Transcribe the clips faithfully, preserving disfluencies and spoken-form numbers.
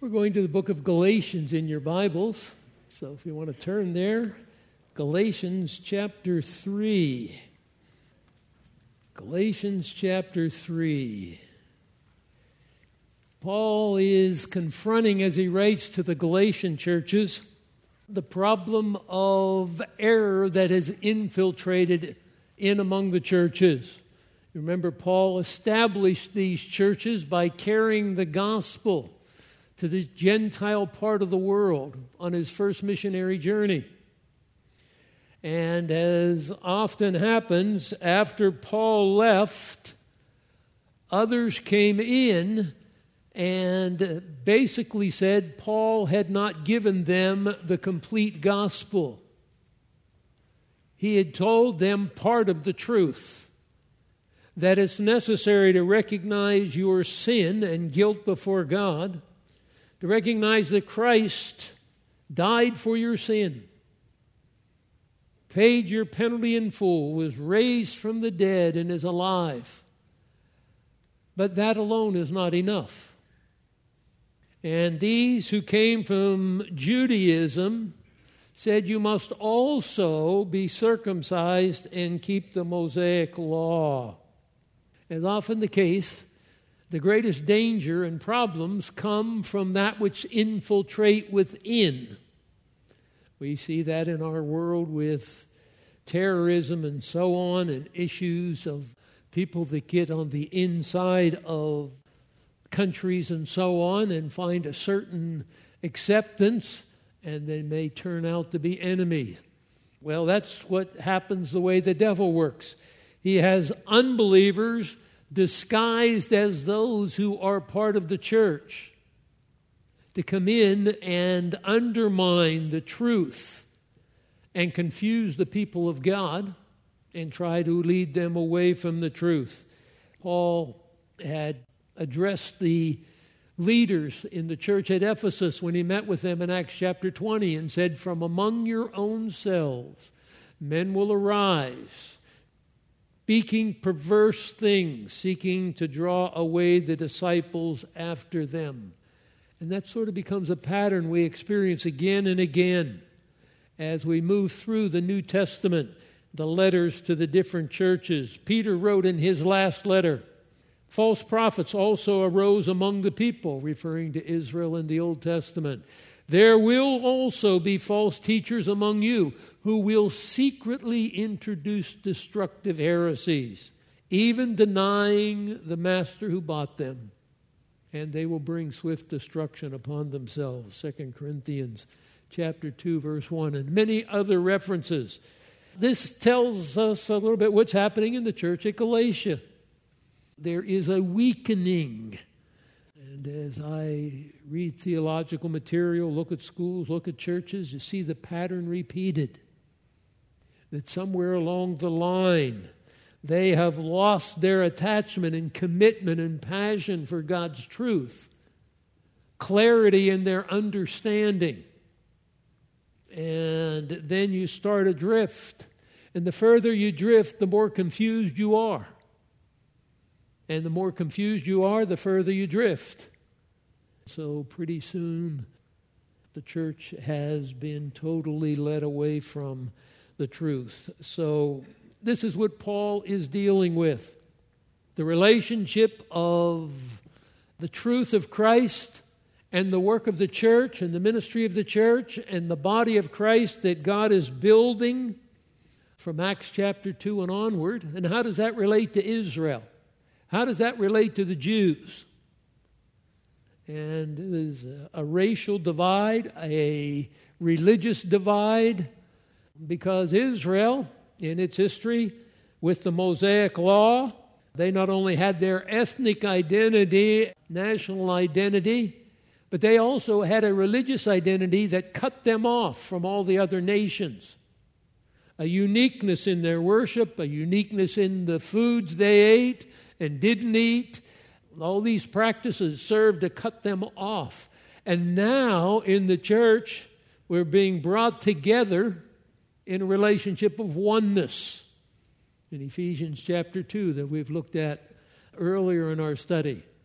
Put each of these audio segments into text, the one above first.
We're going to the book of Galatians in your Bibles. So if you want to turn there, Galatians chapter three. Galatians chapter three. Paul is confronting, as he writes to the Galatian churches, the problem of error that has infiltrated in among the churches. Remember, Paul established these churches by carrying the gospel to the Gentile part of the world on his first missionary journey. And as often happens, after Paul left, others came in and basically said Paul had not given them the complete gospel. He had told them part of the truth, that it's necessary to recognize your sin and guilt before God, to recognize that Christ died for your sin, paid your penalty in full, was raised from the dead and is alive. But that alone is not enough. And these who came from Judaism said you must also be circumcised and keep the Mosaic law. As often the case, the greatest danger and problems come from that which infiltrate within. We see that in our world with terrorism and so on, and issues of people that get on the inside of countries and so on and find a certain acceptance, and they may turn out to be enemies. Well, that's what happens the way the devil works. He has unbelievers disguised as those who are part of the church to come in and undermine the truth and confuse the people of God and try to lead them away from the truth. Paul had addressed the leaders in the church at Ephesus when he met with them in Acts chapter twenty and said, "From among your own selves men will arise, speaking perverse things, seeking to draw away the disciples after them." And that sort of becomes a pattern we experience again and again as we move through the New Testament, the letters to the different churches. Peter wrote in his last letter, "False prophets also arose among the people," referring to Israel in the Old Testament. "There will also be false teachers among you who will secretly introduce destructive heresies, even denying the master who bought them. And they will bring swift destruction upon themselves." Second Corinthians chapter two, verse one, and many other references. This tells us a little bit what's happening in the church at Galatia. There is a weakening. And as I read theological material, look at schools, look at churches, you see the pattern repeated. That somewhere along the line, they have lost their attachment and commitment and passion for God's truth, clarity in their understanding. And then you start adrift. And the further you drift, the more confused you are. And the more confused you are, the further you drift. So pretty soon, the church has been totally led away from the truth. So this is what Paul is dealing with. The relationship of the truth of Christ and the work of the church and the ministry of the church and the body of Christ that God is building from Acts chapter two and onward. And how does that relate to Israel? How does that relate to the Jews? And there's a racial divide, a religious divide, because Israel, in its history, with the Mosaic law, they not only had their ethnic identity, national identity, but they also had a religious identity that cut them off from all the other nations. A uniqueness in their worship, a uniqueness in the foods they ate and didn't eat. All these practices served to cut them off. And now in the church, we're being brought together in a relationship of oneness. In Ephesians chapter two that we've looked at earlier in our study.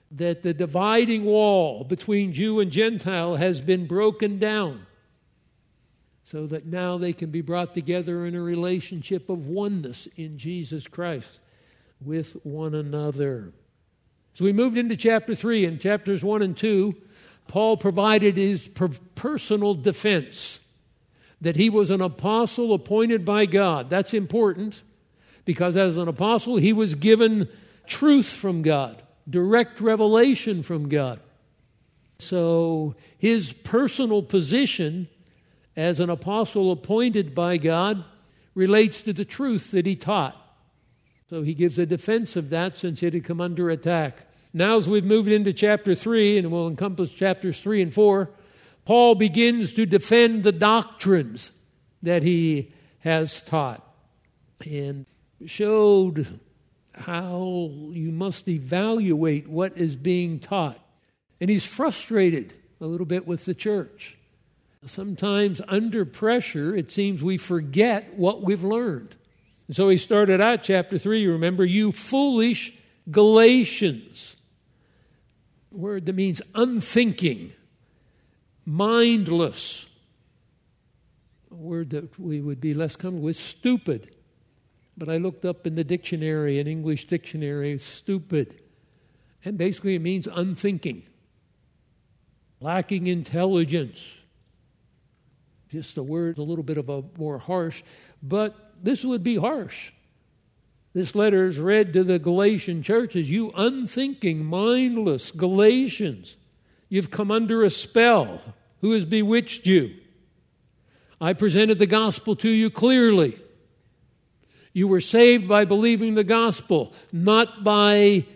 that the dividing wall between Jew and Gentile has been broken down, so that now they can be brought together in a relationship of oneness in Jesus Christ with one another. So we moved into chapter three. In chapters one and two, Paul provided his per- personal defense that he was an apostle appointed by God. That's important because as an apostle, he was given truth from God, direct revelation from God. So his personal position as an apostle appointed by God relates to the truth that he taught. So he gives a defense of that since it had come under attack. Now as we've moved into chapter three, and we'll encompass chapters three and four, Paul begins to defend the doctrines that he has taught and showed how you must evaluate what is being taught. And he's frustrated a little bit with the church. Sometimes under pressure, it seems we forget what we've learned. And so he started out chapter three, remember, you foolish Galatians. A word that means unthinking, mindless. A word that we would be less comfortable with, stupid. But I looked up in the dictionary, an English dictionary, stupid. And basically it means unthinking, lacking intelligence. Just a word, a little bit of a more harsh, but this would be harsh. This letter is read to the Galatian church as you unthinking, mindless Galatians. You've come under a spell. Who has bewitched you? I presented the gospel to you clearly. You were saved by believing the gospel, not by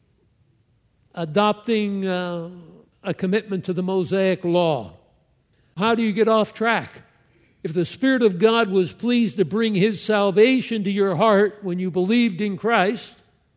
adopting uh, a commitment to the Mosaic law. How do you get off track? If the Spirit of God was pleased to bring His salvation to your heart when you believed in Christ,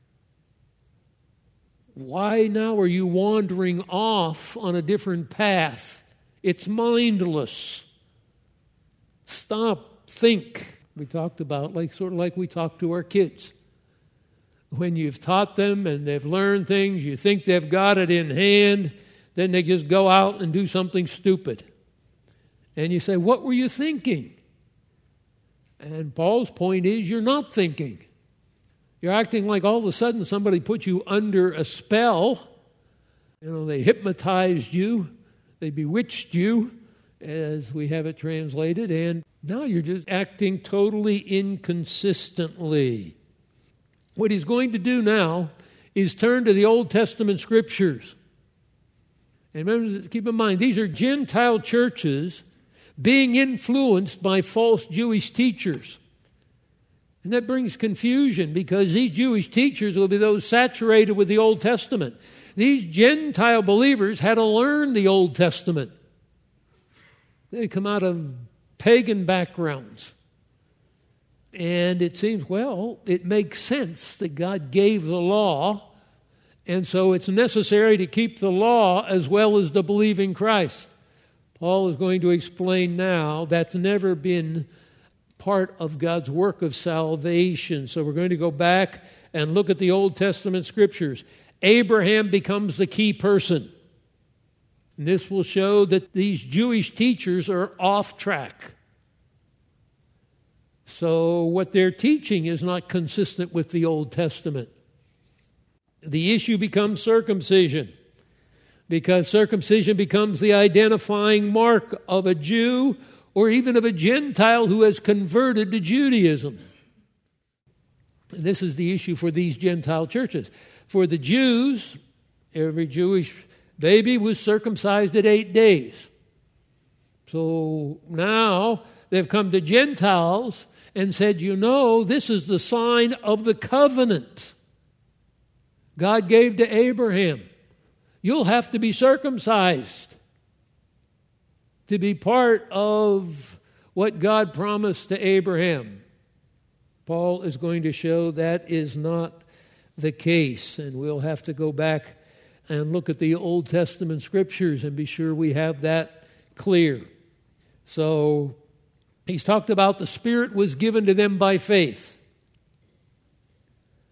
why now are you wandering off on a different path? It's mindless. Stop, think. We talked about, like sort of like we talk to our kids. When you've taught them and they've learned things, you think they've got it in hand, then they just go out and do something stupid. And you say, what were you thinking? And Paul's point is, you're not thinking. You're acting like all of a sudden somebody put you under a spell. You know, they hypnotized you. They bewitched you, as we have it translated. And now you're just acting totally inconsistently. What he's going to do now is turn to the Old Testament scriptures. And remember, keep in mind, these are Gentile churches being influenced by false Jewish teachers. And that brings confusion because these Jewish teachers will be those saturated with the Old Testament. These Gentile believers had to learn the Old Testament. They come out of pagan backgrounds. And it seems, well, it makes sense that God gave the law, and so it's necessary to keep the law as well as to believe in Christ. Paul is going to explain now that's never been part of God's work of salvation. So we're going to go back and look at the Old Testament scriptures. Abraham becomes the key person. And this will show that these Jewish teachers are off track. So what they're teaching is not consistent with the Old Testament. The issue becomes circumcision, because circumcision becomes the identifying mark of a Jew or even of a Gentile who has converted to Judaism. And this is the issue for these Gentile churches. For the Jews, every Jewish baby was circumcised at eight days. So now they've come to Gentiles and said, you know, this is the sign of the covenant God gave to Abraham. You'll have to be circumcised to be part of what God promised to Abraham. Paul is going to show that is not the case, and we'll have to go back and look at the Old Testament scriptures and be sure we have that clear. So he's talked about the Spirit was given to them by faith.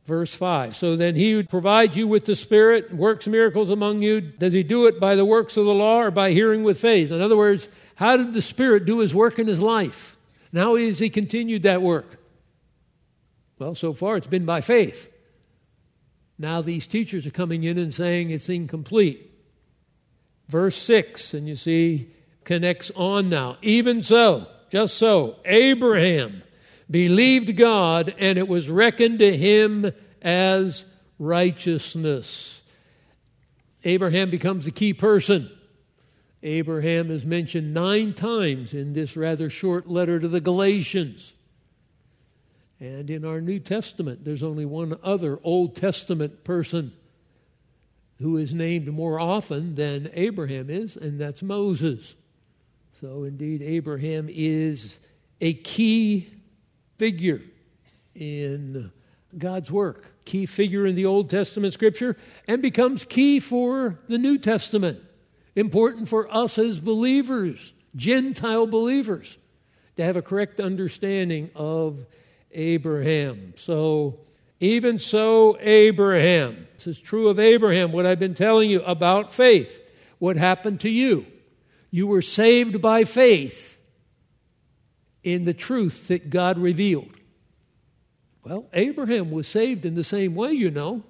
Verse five, so then he who provides you with the Spirit, works miracles among you, does he do it by the works of the law or by hearing with faith? In other words, how did the Spirit do his work in his life? And how has he continued that work? Well, so far it's been by faith. Now these teachers are coming in and saying it's incomplete. Verse six, and you see, connects on now. Even so, just so, Abraham believed God, and it was reckoned to him as righteousness. Abraham becomes the key person. Abraham is mentioned nine times in this rather short letter to the Galatians. And in our New Testament, there's only one other Old Testament person who is named more often than Abraham is, and that's Moses. So indeed, Abraham is a key figure in God's work, key figure in the Old Testament Scripture, and becomes key for the New Testament. Important for us as believers, Gentile believers, to have a correct understanding of Abraham. So, even so, Abraham. This is true of Abraham, what I've been telling you about faith. What happened to you? You were saved by faith in the truth that God revealed. Well, Abraham was saved in the same way, you know.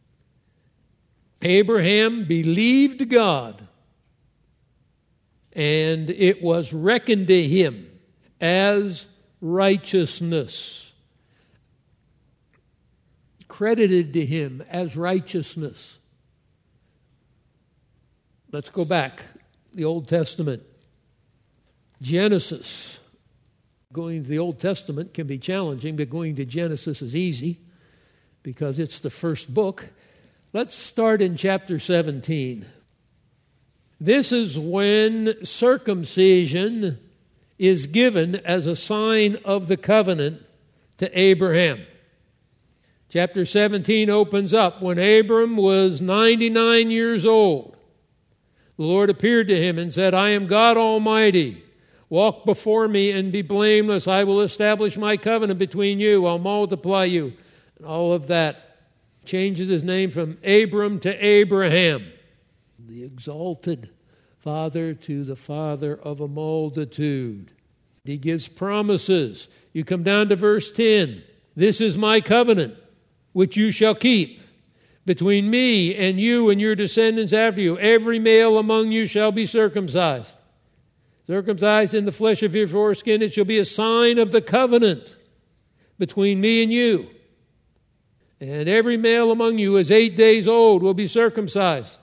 Abraham believed God, and it was reckoned to him as righteousness. Credited to him as righteousness. Let's go back. The Old Testament. Genesis. Going to the Old Testament can be challenging, but going to Genesis is easy because it's the first book. Let's start in chapter seventeen. This is when circumcision is given as a sign of the covenant to Abraham. Chapter seventeen opens up when Abram was ninety-nine years old. The Lord appeared to him and said, I am God Almighty. Walk before me and be blameless. I will establish my covenant between you. I'll multiply you. And all of that. Changes his name from Abram to Abraham. The exalted father to the father of a multitude. He gives promises. You come down to verse ten. This is my covenant, which you shall keep between me and you and your descendants after you. Every male among you shall be circumcised. Circumcised in the flesh of your foreskin, it shall be a sign of the covenant between me and you. And every male among you is eight days old will be circumcised.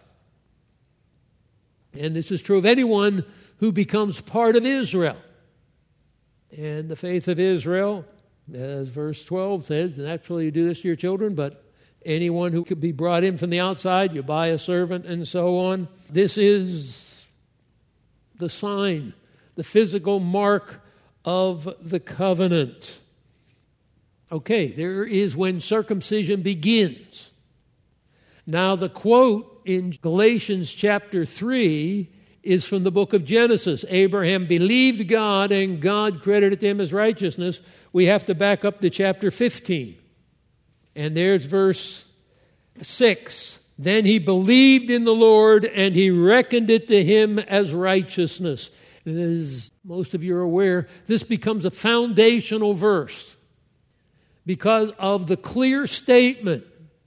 And this is true of anyone who becomes part of Israel. And the faith of Israel, as verse twelve says, naturally you do this to your children, but anyone who could be brought in from the outside, you buy a servant and so on. This is the sign, the physical mark of the covenant. Okay, there is when circumcision begins. Now the quote in Galatians chapter three is from the book of Genesis. Abraham believed God and God credited him as righteousness. We have to back up to chapter fifteen. And there's verse six. Then he believed in the Lord, and he reckoned it to him as righteousness. And as most of you are aware, this becomes a foundational verse because of the clear statement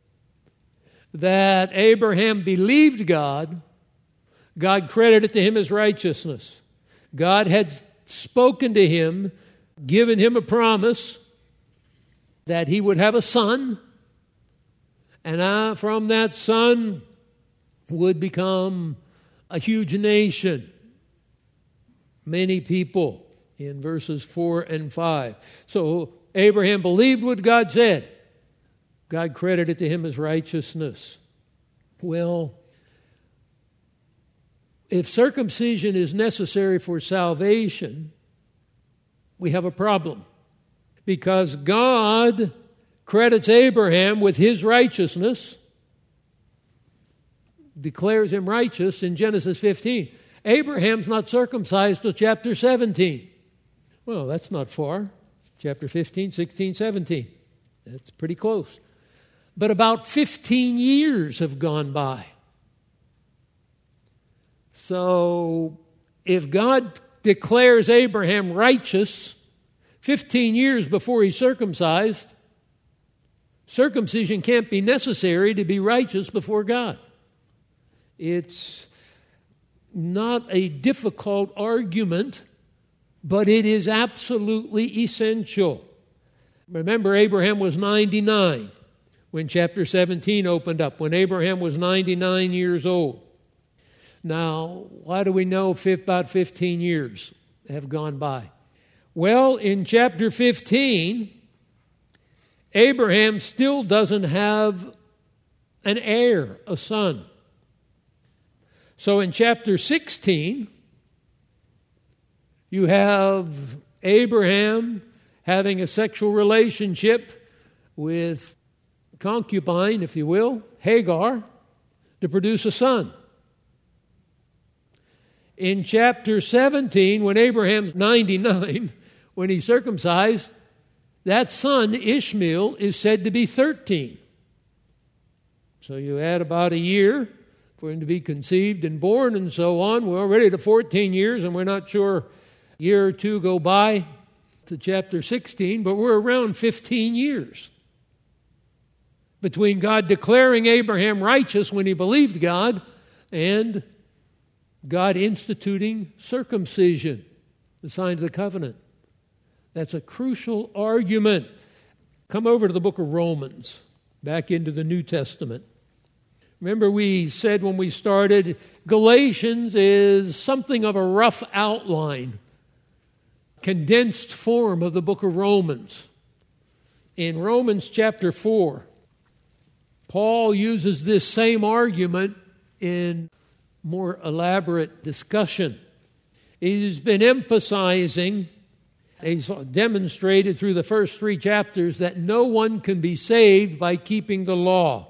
that Abraham believed God. God credited to him as righteousness. God had spoken to him, given him a promise that he would have a son, and uh, from that son would become a huge nation. Many people in verses four and five. So Abraham believed what God said. God credited to him as righteousness. Well, if circumcision is necessary for salvation, we have a problem. Because God credits Abraham with his righteousness, declares him righteous in Genesis fifteen. Abraham's not circumcised till chapter seventeen. Well, that's not far. Chapter fifteen, sixteen, seventeen. That's pretty close. but about fifteen years have gone by. So if God declares Abraham righteous fifteen years before he's circumcised, circumcision can't be necessary to be righteous before God. It's not a difficult argument, but it is absolutely essential. Remember, Abraham was ninety-nine when chapter seventeen opened up, when Abraham was ninety-nine years old. Now, why do we know about fifteen years have gone by? Well, in chapter fifteen, Abraham still doesn't have an heir, a son. So in chapter sixteen, you have Abraham having a sexual relationship with concubine, if you will, Hagar, to produce a son. In chapter seventeen, when Abraham's ninety-nine, when he's circumcised, that son, Ishmael, is said to be thirteen. So you add about a year for him to be conceived and born and so on. We're already to fourteen years, and we're not sure a year or two go by to chapter sixteen, but we're around fifteen years between God declaring Abraham righteous when he believed God and God instituting circumcision, the sign of the covenant. That's a crucial argument. Come over to the book of Romans, back into the New Testament. Remember, we said when we started, Galatians is something of a rough outline, condensed form of the book of Romans. In Romans chapter four, Paul uses this same argument in more elaborate discussion. He's been emphasizing, he's demonstrated through the first three chapters, that no one can be saved by keeping the law.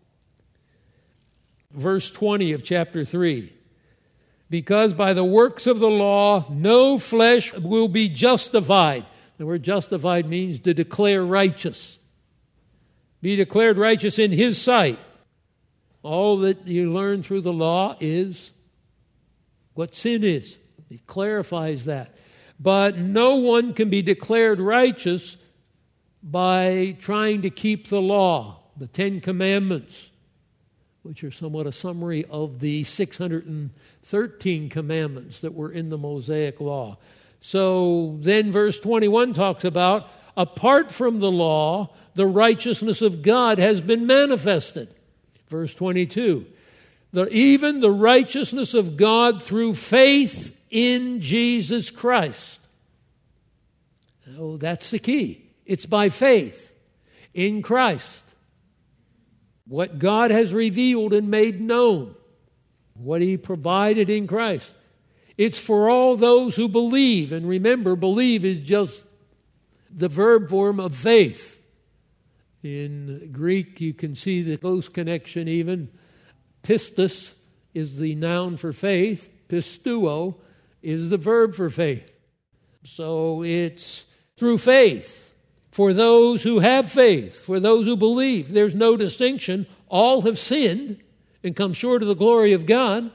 Verse twenty of chapter three. Because by the works of the law, no flesh will be justified. The word justified means to declare righteous. Be declared righteous in His sight. All that you learn through the law is what sin is. He clarifies that. But no one can be declared righteous by trying to keep the law, the Ten Commandments, which are somewhat a summary of the six hundred thirteen commandments that were in the Mosaic Law. So then verse twenty-one talks about, apart from the law, the righteousness of God has been manifested. Verse twenty-two, the, even the righteousness of God through faith in Jesus Christ. Oh, that's the key. It's by faith in Christ. What God has revealed and made known, what He provided in Christ. It's for all those who believe. And remember, believe is just the verb form of faith. In Greek, you can see the close connection even. Pistis is the noun for faith. Pistuo is the verb for faith. So it's through faith. For those who have faith, for those who believe, there's no distinction. All have sinned and come short of the glory of God.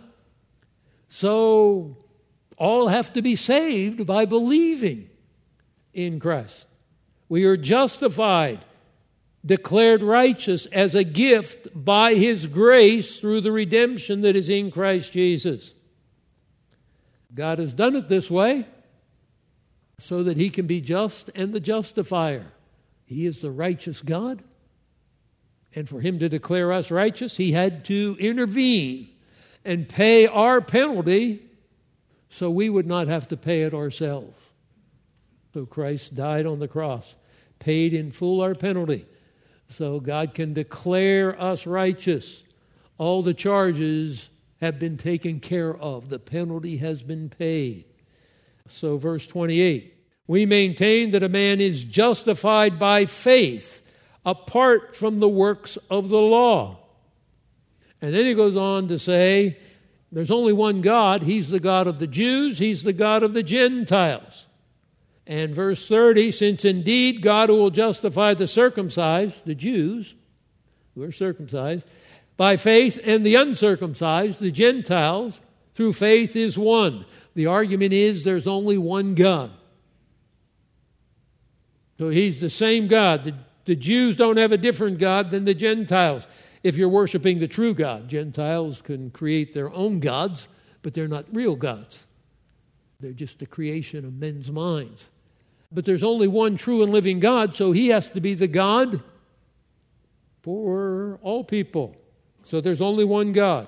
So all have to be saved by believing in Christ. We are justified, declared righteous as a gift by His grace through the redemption that is in Christ Jesus. God has done it this way so that He can be just and the justifier. He is the righteous God. And for Him to declare us righteous, He had to intervene and pay our penalty so we would not have to pay it ourselves. So Christ died on the cross, paid in full our penalty, so God can declare us righteous. All the charges have been taken care of. The penalty has been paid. So verse twenty-eight, we maintain that a man is justified by faith apart from the works of the law. And then he goes on to say, there's only one God. He's the God of the Jews. He's the God of the Gentiles. And verse thirty, since indeed God who will justify the circumcised, the Jews, who are circumcised, by faith, and the uncircumcised, the Gentiles, through faith is one. The argument is there's only one God. So he's the same God. The, the Jews don't have a different God than the Gentiles. If you're worshiping the true God, Gentiles can create their own gods, but they're not real gods. They're just the creation of men's minds. But there's only one true and living God, so he has to be the God for all people. So there's only one God.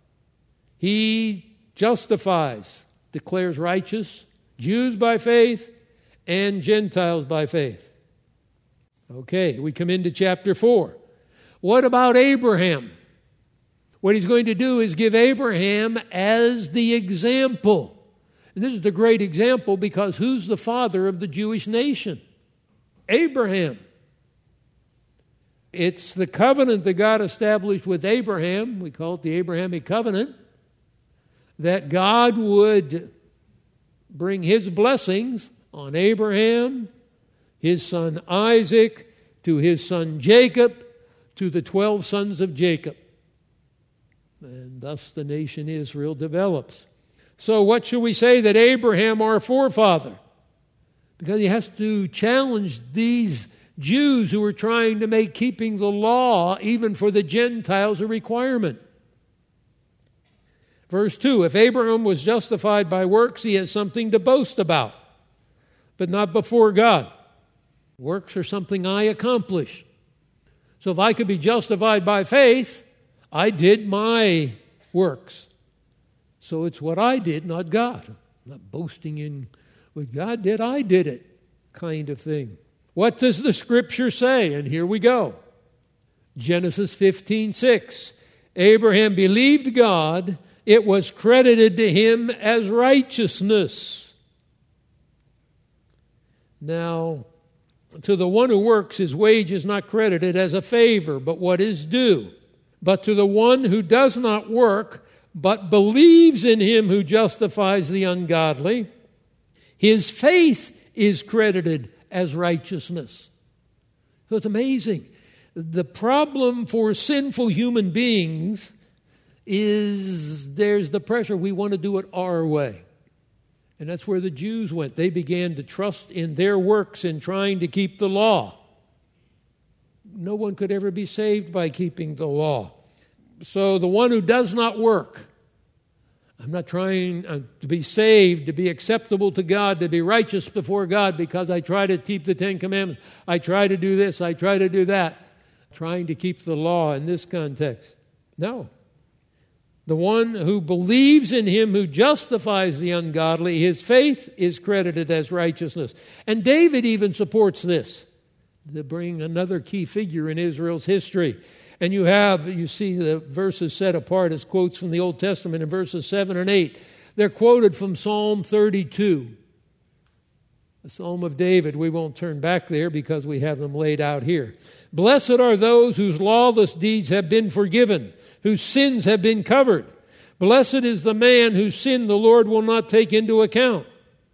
He justifies, declares righteous, Jews by faith and Gentiles by faith. Okay, we come into chapter four. What about Abraham? What he's going to do is give Abraham as the example. And this is the great example because who's the father of the Jewish nation? Abraham. It's the covenant that God established with Abraham. We call it the Abrahamic covenant. That God would bring his blessings on Abraham, his son Isaac, to his son Jacob, to the twelve sons of Jacob. And thus the nation Israel develops. So what should we say that Abraham, our forefather? Because he has to challenge these Jews who were trying to make keeping the law, even for the Gentiles, a requirement. Verse two, if Abraham was justified by works, he has something to boast about, but not before God. Works are something I accomplish. So if I could be justified by faith, I did my works. So it's what I did, not God. I'm not boasting in what God did, I did it kind of thing. What does the Scripture say? And here we go. Genesis fifteen six. Abraham believed God. It was credited to him as righteousness. Now, to the one who works, his wage is not credited as a favor, but what is due. But to the one who does not work, but believes in him who justifies the ungodly, his faith is credited as righteousness. So it's amazing. The problem for sinful human beings is there's the pressure. We want to do it our way. And that's where the Jews went. They began to trust in their works in trying to keep the law. No one could ever be saved by keeping the law. So the one who does not work, I'm not trying uh, to be saved, to be acceptable to God, to be righteous before God because I try to keep the Ten Commandments. I try to do this, I try to do that. Trying to keep the law in this context. No. The one who believes in him who justifies the ungodly, his faith is credited as righteousness. And David even supports this, to bring another key figure in Israel's history. And you have, you see the verses set apart as quotes from the Old Testament in verses seven and eight. They're quoted from Psalm thirty-two, the Psalm of David. We won't turn back there because we have them laid out here. Blessed are those whose lawless deeds have been forgiven, whose sins have been covered. Blessed is the man whose sin the Lord will not take into account.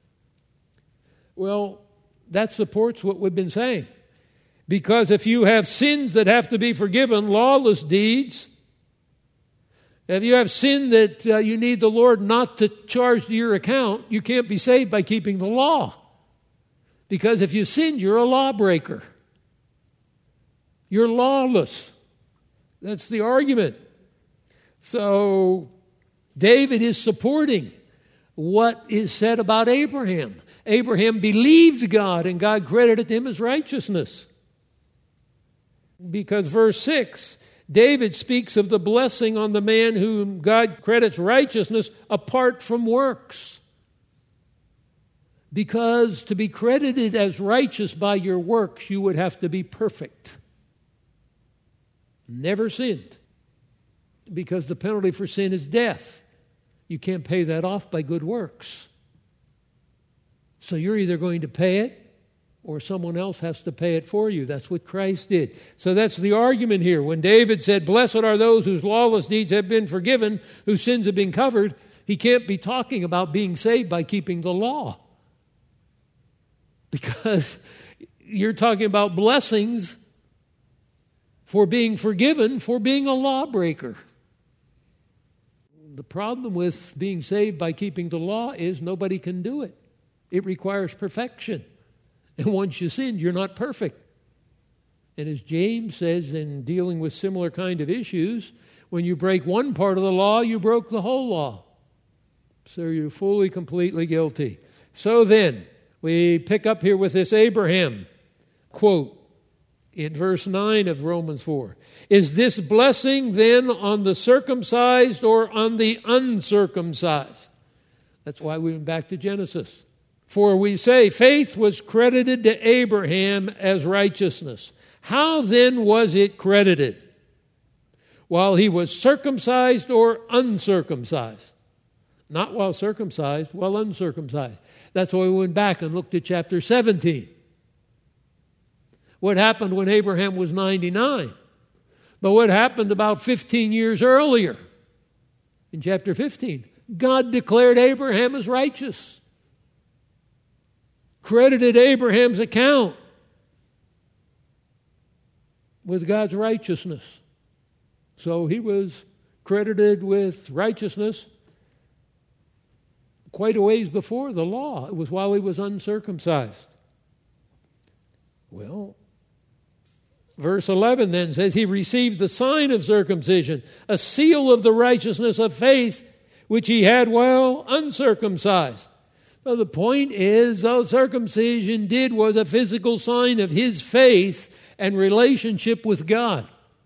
Well, that supports what we've been saying. Because if you have sins that have to be forgiven, lawless deeds, if you have sin that uh, you need the Lord not to charge to your account, you can't be saved by keeping the law. Because if you sin, you're a lawbreaker. You're lawless. That's the argument. So David is supporting what is said about Abraham. Abraham believed God, and God credited him as righteousness. Because verse six, David speaks of the blessing on the man whom God credits righteousness apart from works. Because to be credited as righteous by your works, you would have to be perfect. Never sinned. Because the penalty for sin is death. You can't pay that off by good works. So you're either going to pay it or someone else has to pay it for you. That's what Christ did. So that's the argument here. When David said, blessed are those whose lawless deeds have been forgiven, whose sins have been covered, he can't be talking about being saved by keeping the law. Because you're talking about blessings for being forgiven for being a lawbreaker. The problem with being saved by keeping the law is nobody can do it. It requires perfection. And once you sin, you're not perfect. And as James says in dealing with similar kind of issues, when you break one part of the law, you broke the whole law. So you're fully, completely guilty. So then, we pick up here with this Abraham quote in verse nine of Romans four. Is this blessing then on the circumcised or on the uncircumcised? That's why we went back to Genesis. For we say faith was credited to Abraham as righteousness. How then was it credited? While he was circumcised or uncircumcised? Not while circumcised, while uncircumcised. That's why we went back and looked at chapter seventeen. What happened when Abraham was ninety-nine? But what happened about fifteen years earlier? In chapter fifteen, God declared Abraham as righteous. Credited Abraham's account with God's righteousness. So he was credited with righteousness quite a ways before the law. It was while he was uncircumcised. Well, verse eleven then says, he received the sign of circumcision, a seal of the righteousness of faith, which he had while uncircumcised. So the point is, all circumcision did was a physical sign of his faith and relationship with God.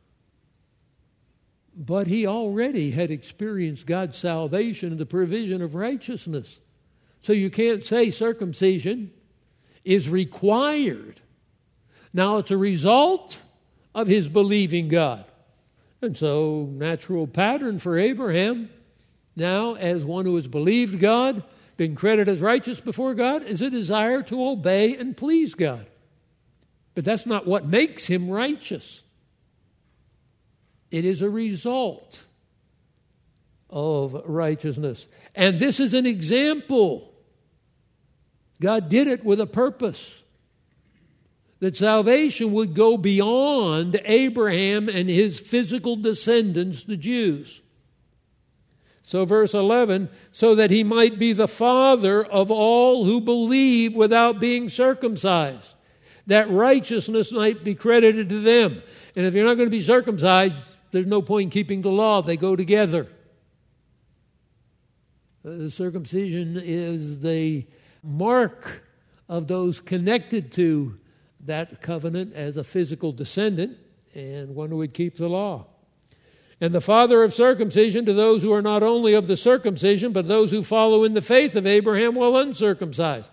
But he already had experienced God's salvation and the provision of righteousness. So you can't say circumcision is required. Now it's a result of his believing God. And so natural pattern for Abraham, now as one who has believed God, been credited as righteous before God, is a desire to obey and please God. But that's not what makes him righteous. It is a result of righteousness. And this is an example. God did it with a purpose. That salvation would go beyond Abraham and his physical descendants, the Jews. So verse eleven, so that he might be the father of all who believe without being circumcised, that righteousness might be credited to them. And if you're not going to be circumcised, there's no point in keeping the law. They go together. The circumcision is the mark of those connected to that covenant as a physical descendant and one who would keep the law. And the father of circumcision to those who are not only of the circumcision, but those who follow in the faith of Abraham while uncircumcised.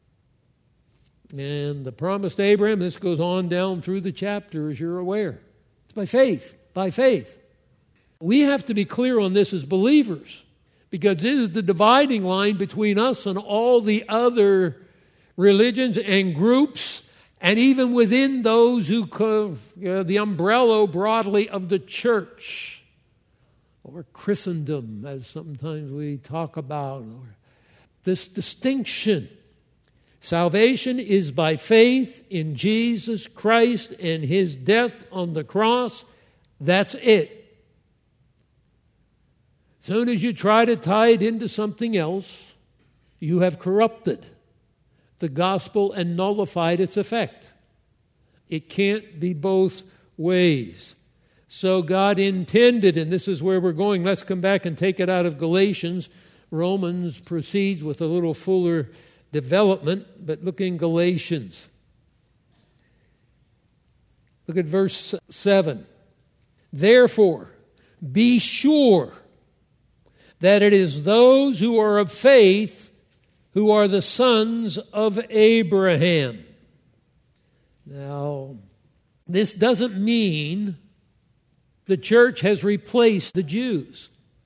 And the promise to Abraham, this goes on down through the chapter, as you're aware. It's by faith, by faith. We have to be clear on this as believers, because this is the dividing line between us and all the other religions and groups, and even within those who call, you know, the umbrella broadly of the church, or Christendom, as sometimes we talk about, or this distinction. Salvation is by faith in Jesus Christ and his death on the cross. That's it. As soon as you try to tie it into something else, you have corrupted the gospel and nullified its effect. It can't be both ways. So God intended, and this is where we're going. Let's come back and take it out of Galatians. Romans proceeds with a little fuller development, but look in Galatians. Look at verse seven. Therefore, be sure that it is those who are of faith who are the sons of Abraham. Now, this doesn't mean the church has replaced the Jews.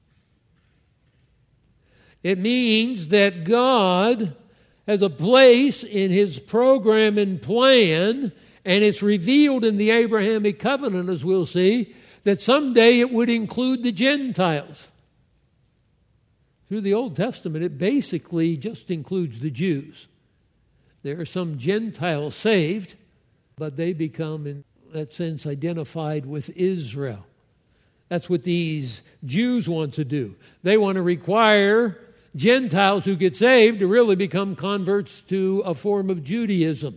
It means that God has a place in his program and plan, and it's revealed in the Abrahamic covenant, as we'll see, that someday it would include the Gentiles. Through the Old Testament, it basically just includes the Jews. There are some Gentiles saved, but they become in, that sense, identified with Israel. That's what these Jews want to do. They want to require Gentiles who get saved to really become converts to a form of Judaism.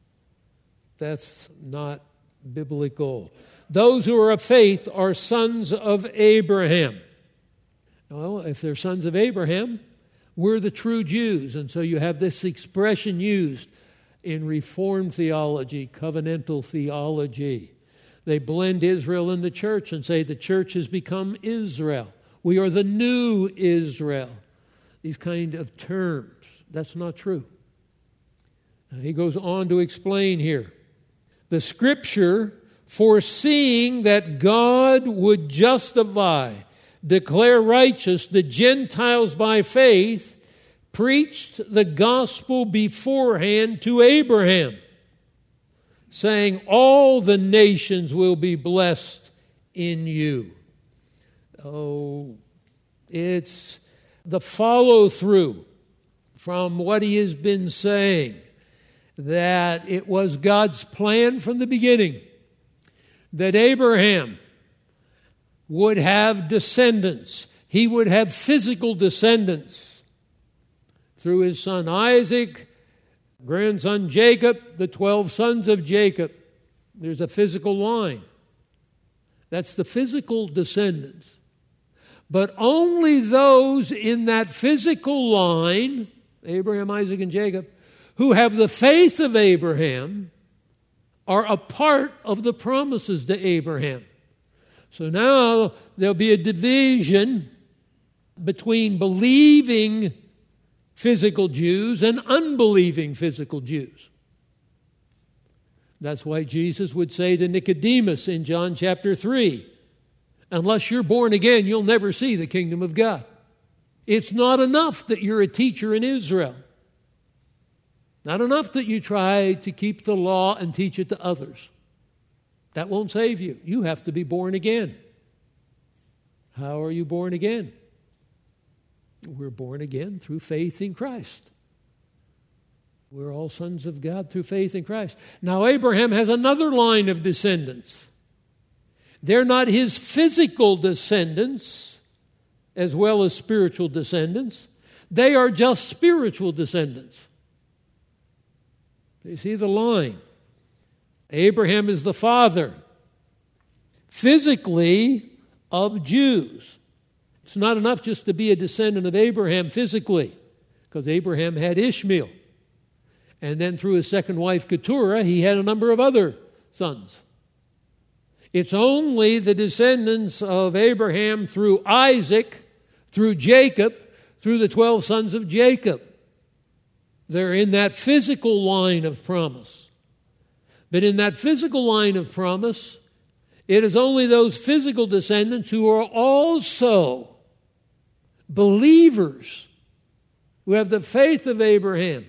That's not biblical. Those who are of faith are sons of Abraham. Well, if they're sons of Abraham, we're the true Jews. And so you have this expression used in Reformed theology, covenantal theology. They blend Israel and the church and say the church has become Israel. We are the new Israel. These kind of terms. That's not true. He goes on to explain here. The Scripture, foreseeing that God would justify, declare righteous the Gentiles by faith, preached the gospel beforehand to Abraham, saying, all the nations will be blessed in you. Oh, it's the follow-through from what he has been saying, that it was God's plan from the beginning that Abraham would have descendants. He would have physical descendants through his son Isaac, grandson Jacob, the twelve sons of Jacob. There's a physical line. That's the physical descendants. But only those in that physical line, Abraham, Isaac, and Jacob, who have the faith of Abraham, are a part of the promises to Abraham. So now there'll be a division between believing physical Jews and unbelieving physical Jews. That's why Jesus would say to Nicodemus in John chapter three, unless you're born again, you'll never see the kingdom of God. It's not enough that you're a teacher in Israel. Not enough that you try to keep the law and teach it to others. That won't save you. You have to be born again. How are you born again? We're born again through faith in Christ. We're all sons of God through faith in Christ. Now Abraham has another line of descendants. They're not his physical descendants as well as spiritual descendants. They are just spiritual descendants. You see the line. Abraham is the father, physically, of Jews. It's not enough just to be a descendant of Abraham physically, because Abraham had Ishmael. And then through his second wife, Keturah, he had a number of other sons. It's only the descendants of Abraham through Isaac, through Jacob, through the twelve sons of Jacob. They're in that physical line of promise. But in that physical line of promise, it is only those physical descendants who are also believers, who have the faith of Abraham,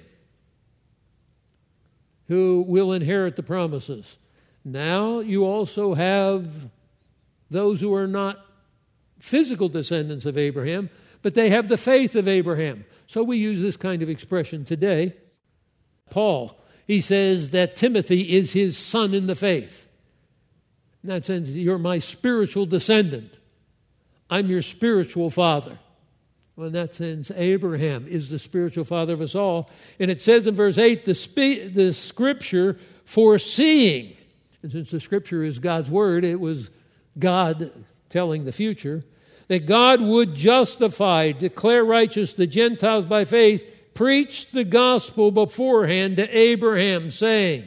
who will inherit the promises. Now you also have those who are not physical descendants of Abraham, but they have the faith of Abraham. So we use this kind of expression today. Paul, he says that Timothy is his son in the faith. In that sense, you're my spiritual descendant. I'm your spiritual father. Well, in that sense, Abraham is the spiritual father of us all. And it says in verse eight, the, spe- the Scripture foreseeing. And since the Scripture is God's Word, it was God telling the future, that God would justify, declare righteous the Gentiles by faith, preach the gospel beforehand to Abraham, saying,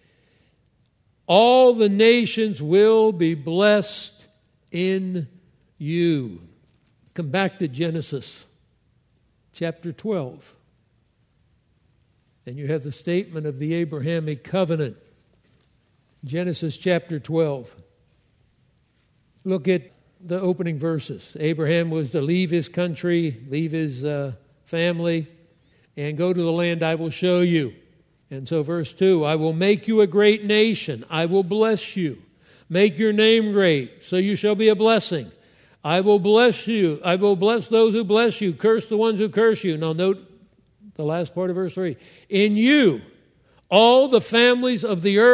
all the nations will be blessed in you. Come back to Genesis chapter twelve. And you have the statement of the Abrahamic covenant. Genesis chapter twelve. Look at the opening verses. Abraham was to leave his country, leave his uh, family, and go to the land I will show you. And so verse two, I will make you a great nation. I will bless you. Make your name great, so you shall be a blessing. I will bless you. I will bless those who bless you. Curse the ones who curse you. Now note the last part of verse three. In you, all the families of the earth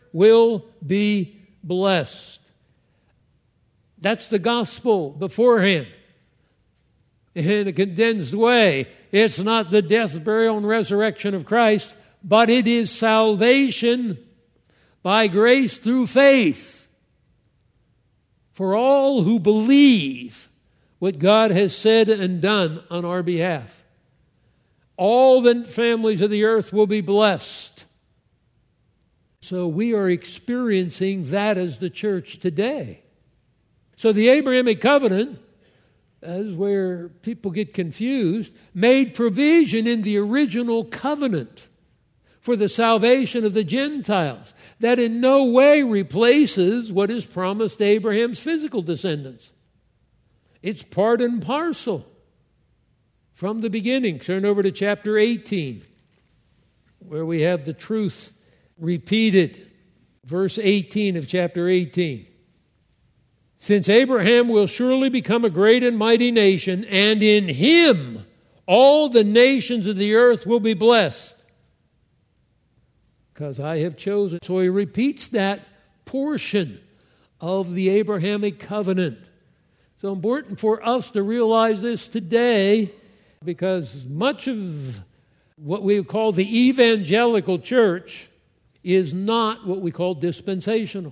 will be blessed. That's the gospel beforehand. In a condensed way, it's not the death, burial, and resurrection of Christ, but it is salvation by grace through faith for all who believe what God has said and done on our behalf. All the families of the earth will be blessed. So we are experiencing that as the church today. So the Abrahamic covenant, that is where people get confused, made provision in the original covenant for the salvation of the Gentiles. That in no way replaces what is promised to Abraham's physical descendants. It's part and parcel from the beginning. Turn over to chapter eighteen, where we have the truth repeated. Verse eighteen of chapter eighteen. Since Abraham will surely become a great and mighty nation, and in him all the nations of the earth will be blessed, because I have chosen. So he repeats that portion of the Abrahamic covenant. So important for us to realize this today, because much of what we call the evangelical church is not what we call dispensational.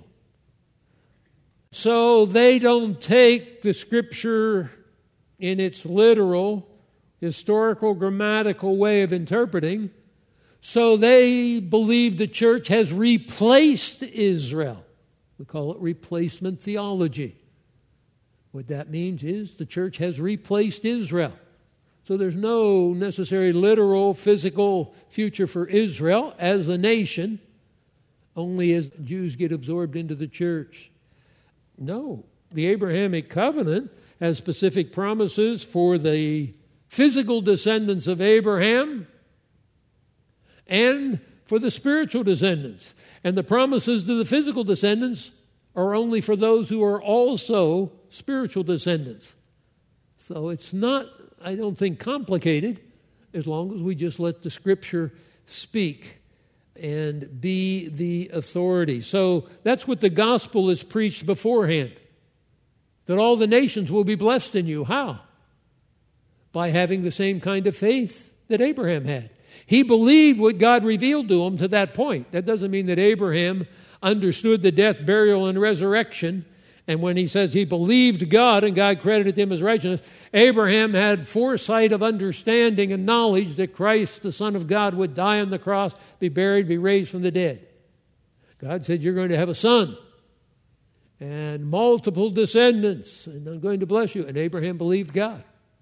So they don't take the Scripture in its literal, historical, grammatical way of interpreting. So they believe the church has replaced Israel. We call it replacement theology. What that means is the church has replaced Israel. So there's no necessary literal, physical future for Israel as a nation, only as Jews get absorbed into the church. No, the Abrahamic covenant has specific promises for the physical descendants of Abraham and for the spiritual descendants. And the promises to the physical descendants are only for those who are also spiritual descendants. So it's not, I don't think, complicated, as long as we just let the Scripture speak and be the authority. So that's what the gospel is preached beforehand, that all the nations will be blessed in you. How? By having the same kind of faith that Abraham had. He believed what God revealed to him to that point. That doesn't mean that Abraham understood the death, burial, and resurrection. And when he says he believed God and God credited him as righteousness, Abraham had foresight of understanding and knowledge that Christ, the Son of God, would die on the cross, be buried, be raised from the dead. God said, you're going to have a son and multiple descendants, and I'm going to bless you. And Abraham believed God.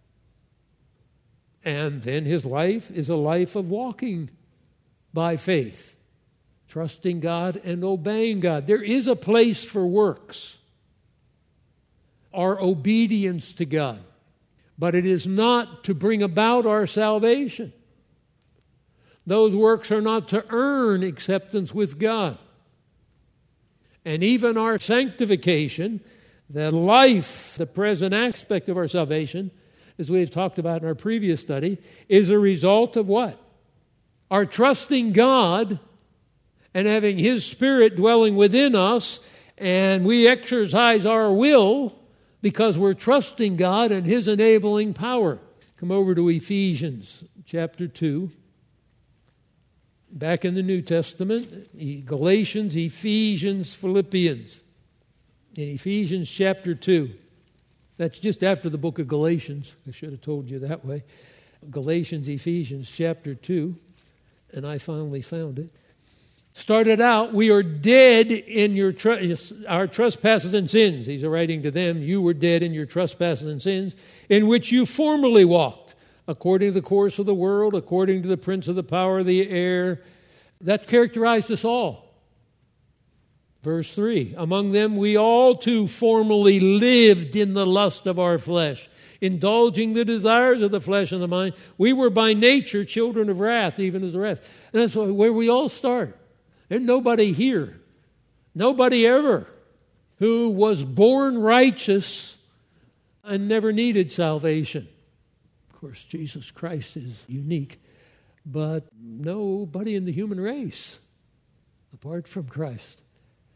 And then his life is a life of walking by faith, trusting God and obeying God. There is a place for works, our obedience to God. But it is not to bring about our salvation. Those works are not to earn acceptance with God. And even our sanctification, the life, the present aspect of our salvation, as we have talked about in our previous study, is a result of what? Our trusting God and having His Spirit dwelling within us, and we exercise our will because we're trusting God and His enabling power. Come over to Ephesians chapter two. Back in the New Testament, Galatians, Ephesians, Philippians. In Ephesians chapter two. That's just after the book of Galatians. I should have told you that way. Galatians, Ephesians chapter two. And I finally found it. Started out, we are dead in your tr- our trespasses and sins. He's writing to them, you were dead in your trespasses and sins, in which you formerly walked, according to the course of the world, according to the prince of the power of the air. That characterized us all. Verse three, among them we all too formerly lived in the lust of our flesh, indulging the desires of the flesh and the mind. We were by nature children of wrath, even as the rest. And that's where we all start. There's nobody here, nobody ever, who was born righteous and never needed salvation. Of course, Jesus Christ is unique, but nobody in the human race, apart from Christ,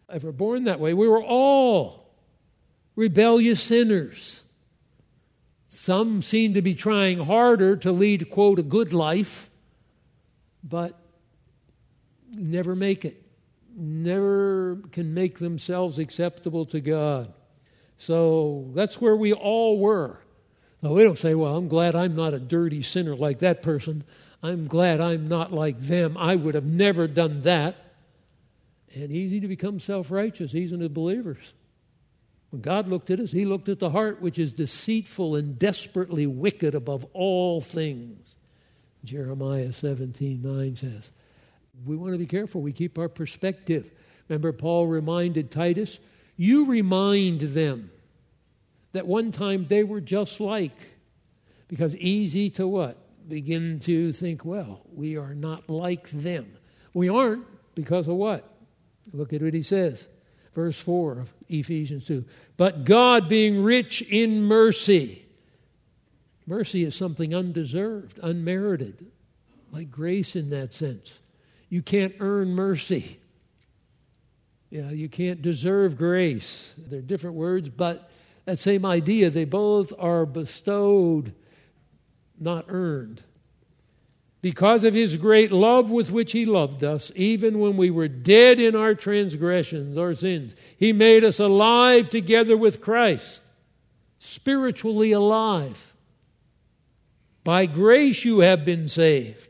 ever born that way. We were all rebellious sinners. Some seem to be trying harder to lead, quote, a good life, but never make it. Never can make themselves acceptable to God. So that's where we all were. Now, we don't say, well, I'm glad I'm not a dirty sinner like that person. I'm glad I'm not like them. I would have never done that. And easy to become self-righteous, even as believers. When God looked at us, He looked at the heart, which is deceitful and desperately wicked above all things. Jeremiah seventeen nine says. We want to be careful. We keep our perspective. Remember, Paul reminded Titus, you remind them that one time they were just like. Because easy to what? Begin to think, well, we are not like them. We aren't because of what? Look at what he says. Verse four of Ephesians two. But God being rich in mercy. Mercy is something undeserved, unmerited. Like grace in that sense. You can't earn mercy. Yeah, you can't deserve grace. They're different words, but that same idea. They both are bestowed, not earned. Because of His great love with which He loved us, even when we were dead in our transgressions, our sins, He made us alive together with Christ, spiritually alive. By grace you have been saved.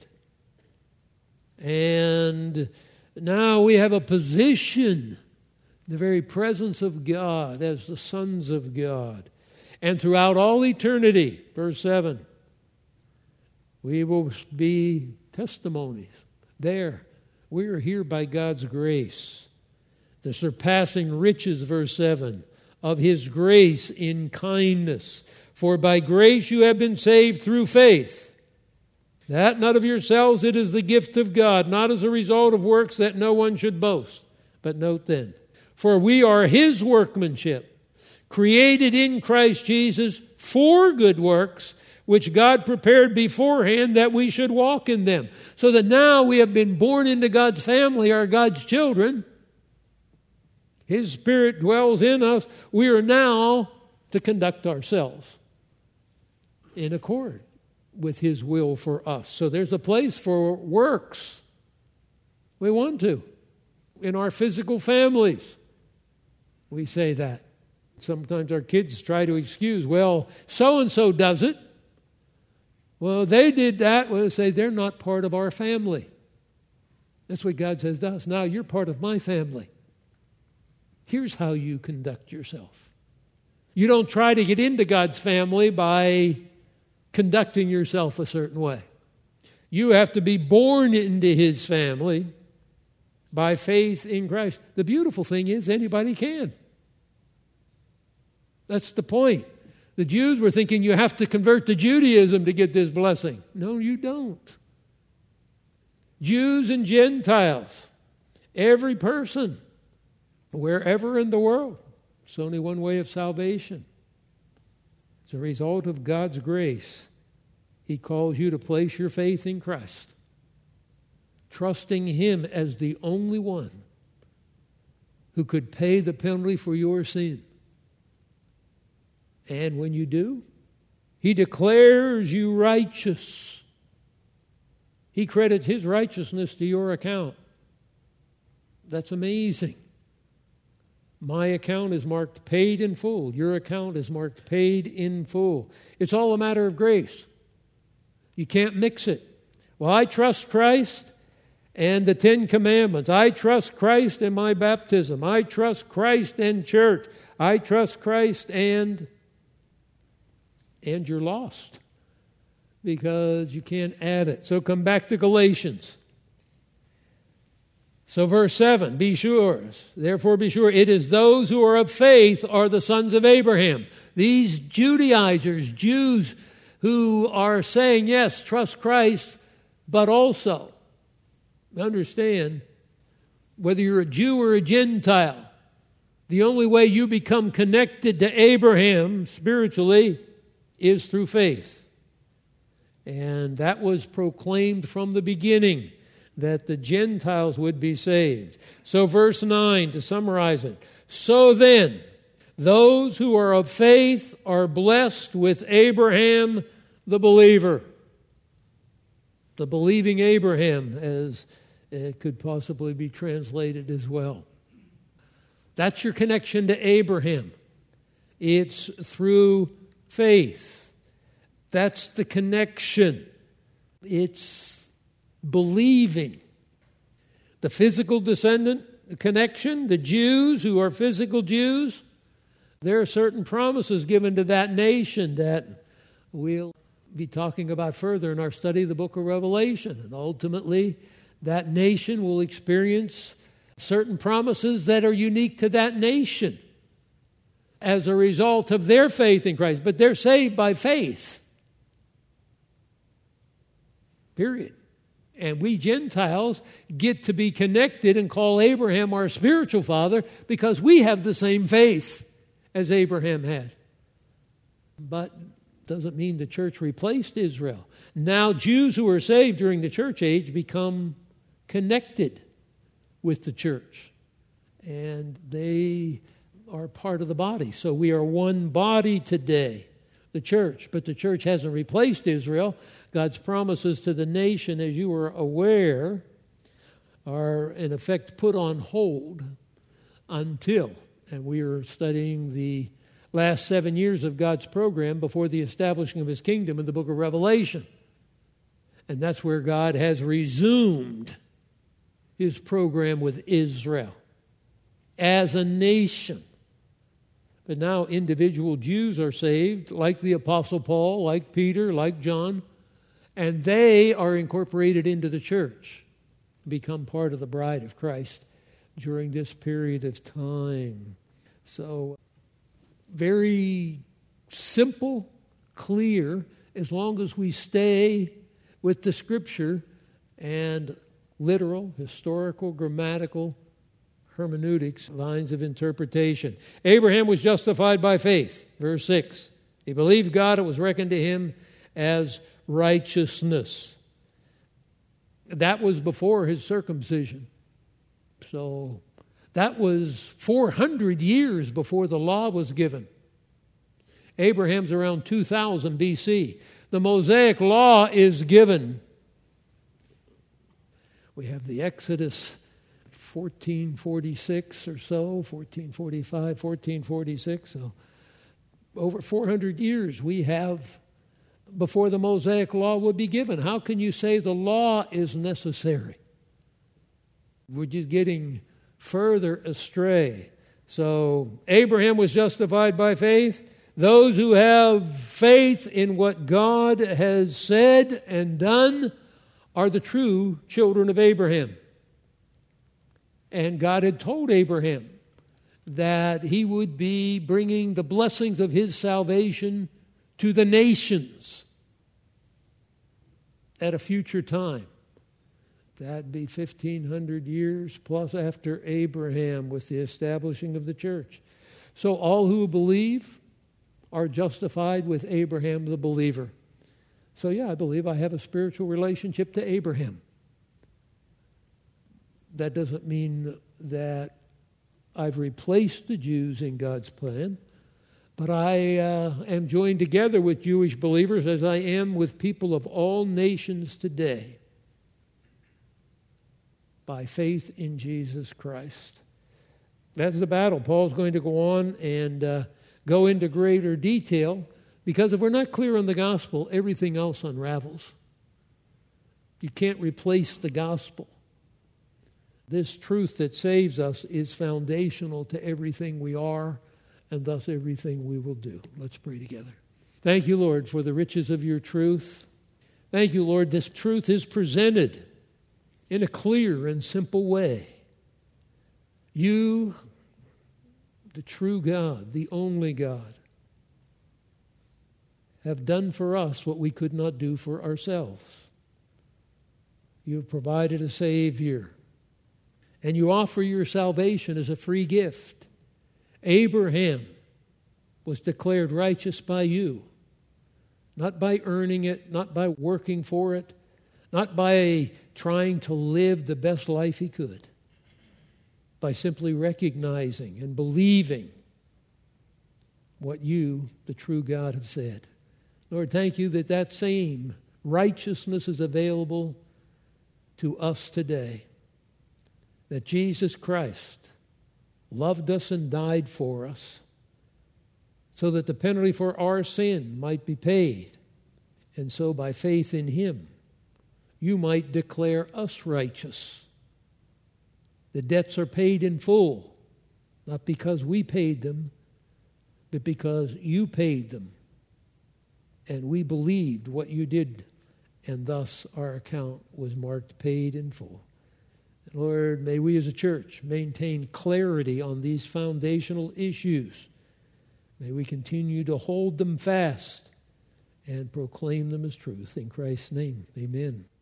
And now we have a position in the very presence of God as the sons of God. And throughout all eternity, verse seven, we will be testimonies. There, we are here by God's grace. The surpassing riches, verse seven, of His grace in kindness. For by grace you have been saved through faith. That not of yourselves, it is the gift of God, not as a result of works that no one should boast. But note then, for we are His workmanship, created in Christ Jesus for good works, which God prepared beforehand that we should walk in them. So that now we have been born into God's family, are God's children. His Spirit dwells in us. We are now to conduct ourselves in accord with His will for us. So there's a place for works. We want to. In our physical families, we say that. Sometimes our kids try to excuse, well, so-and-so does it. Well, they did that. We'll say they're not part of our family. That's what God says to us. Now you're part of my family. Here's how you conduct yourself. You don't try to get into God's family by conducting yourself a certain way. You have to be born into His family by faith in Christ. The beautiful thing is anybody can. That's the point. The Jews were thinking you have to convert to Judaism to get this blessing. No, you don't. Jews and Gentiles, every person, wherever in the world, it's only one way of salvation. As a result of God's grace, He calls you to place your faith in Christ, trusting Him as the only one who could pay the penalty for your sin. And when you do, He declares you righteous. He credits His righteousness to your account. That's amazing. My account is marked paid in full. Your account is marked paid in full. It's all a matter of grace. You can't mix it. Well, I trust Christ and the Ten Commandments. I trust Christ and my baptism. I trust Christ and church. I trust Christ and... and you're lost because you can't add it. So come back to Galatians. So verse seven, be sure, therefore be sure, it is those who are of faith are the sons of Abraham. These Judaizers, Jews who are saying, yes, trust Christ, but also, understand, whether you're a Jew or a Gentile, the only way you become connected to Abraham spiritually is through faith. And that was proclaimed from the beginning. that the Gentiles would be saved. So verse nine, to summarize it. So then, those who are of faith are blessed with Abraham the believer. The believing Abraham, as it could possibly be translated as well. That's your connection to Abraham. It's through faith. That's the connection. It's believing. The physical descendant connection, the Jews who are physical Jews, there are certain promises given to that nation that we'll be talking about further in our study of the book of Revelation. And ultimately, that nation will experience certain promises that are unique to that nation as a result of their faith in Christ. But they're saved by faith. Period. And we Gentiles get to be connected and call Abraham our spiritual father because we have the same faith as Abraham had. But doesn't mean the church replaced Israel. Now Jews who are saved during the church age become connected with the church. And they are part of the body. So we are one body today, the church. But the church hasn't replaced Israel. God's promises to the nation, as you are aware, are in effect put on hold until, and we are studying the last seven years of God's program before the establishing of His kingdom in the book of Revelation. And that's where God has resumed His program with Israel as a nation. But now individual Jews are saved, like the Apostle Paul, like Peter, like John, and they are incorporated into the church, become part of the bride of Christ during this period of time. So, very simple, clear, as long as we stay with the Scripture and literal, historical, grammatical, hermeneutics, lines of interpretation. Abraham was justified by faith, verse six. He believed God, it was reckoned to him as righteousness. That was before his circumcision. So that was four hundred years before the law was given. Abraham's around two thousand B C. The Mosaic law is given. We have the Exodus fourteen forty-six or so, fourteen forty-five, fourteen forty-six. So over four hundred years we have before the Mosaic law would be given. How can you say the law is necessary? We're just getting further astray. So Abraham was justified by faith. Those who have faith in what God has said and done are the true children of Abraham. And God had told Abraham that he would be bringing the blessings of his salvation to the nations at a future time. That'd be fifteen hundred years plus after Abraham with the establishing of the church. So all who believe are justified with Abraham the believer. So yeah, I believe I have a spiritual relationship to Abraham. That doesn't mean that I've replaced the Jews in God's plan, but I uh, am joined together with Jewish believers as I am with people of all nations today by faith in Jesus Christ. That's the battle. Paul's going to go on and uh, go into greater detail, because if we're not clear on the gospel, everything else unravels. You can't replace the gospel. This truth that saves us is foundational to everything we are and thus everything we will do. Let's pray together. Thank you, Lord, for the riches of your truth. Thank you, Lord, this truth is presented in a clear and simple way. You, the true God, the only God, have done for us what we could not do for ourselves. You have provided a Savior, and you offer your salvation as a free gift. Abraham was declared righteous by you, not by earning it, not by working for it, not by trying to live the best life he could, by simply recognizing and believing what you, the true God, have said. Lord, thank you that that same righteousness is available to us today, that Jesus Christ loved us and died for us so that the penalty for our sin might be paid, and so by faith in him, you might declare us righteous. The debts are paid in full, not because we paid them, but because you paid them. And we believed what you did, and thus our account was marked paid in full. Lord, may we as a church maintain clarity on these foundational issues. May we continue to hold them fast and proclaim them as truth. In Christ's name, amen.